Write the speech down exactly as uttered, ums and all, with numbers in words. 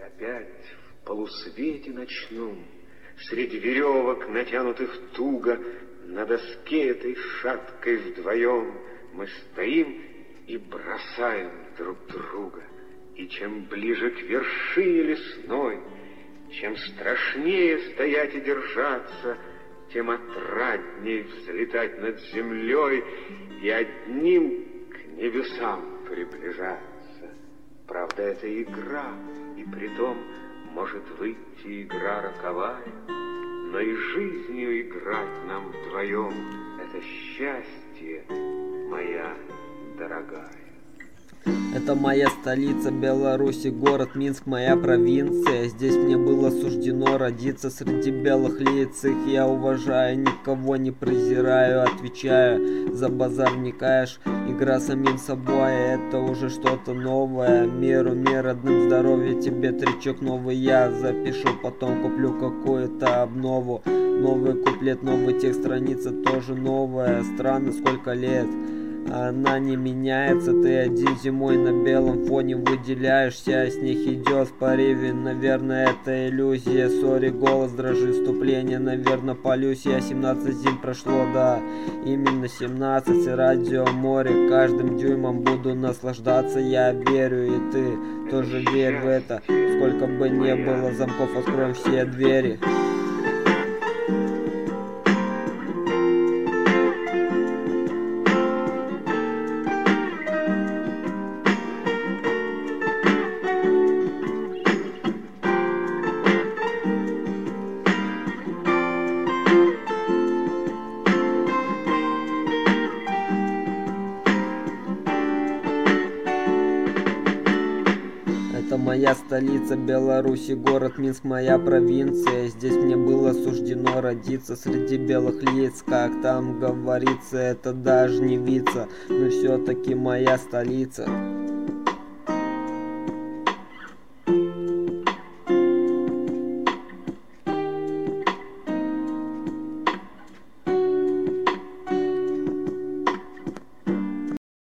Опять в полусвете ночном, среди веревок, натянутых туго, на доске этой шаткой вдвоем мы стоим и бросаем друг друга. И чем ближе к вершине лесной, чем страшнее стоять и держаться, тем отрадней взлетать над землей и одним к небесам приближаться. Правда, это игра, и притом может выйти игра роковая, но и жизнью играть нам вдвоем — это счастье, моя дорогая. Это моя столица Беларуси, город Минск, моя провинция. Здесь мне было суждено родиться среди белых лиц. Их я уважаю, никого не презираю. Отвечаю, за базар не каешь. Игра самим собой, это уже что-то новое. Миру, мир, родным здоровья, тебе тречок новый я запишу. Потом куплю какую-то обнову. Новый куплет, новый текст, страница тоже новая. Странно, сколько лет она не меняется, ты один зимой на белом фоне выделяешься, а снег идет в порыве, наверное, это иллюзия. Сори, голос дрожит, вступление, наверное, полюсь. Я семнадцать зим прошло, да, именно семнадцать, радио, море, каждым дюймом буду наслаждаться. Я верю, и ты тоже верь в это. Сколько бы ни было замков, откроем все двери. Это моя столица Беларуси, город Минск, моя провинция. Здесь мне было суждено родиться среди белых лиц. Как там говорится, это даже не вица, но все-таки моя столица.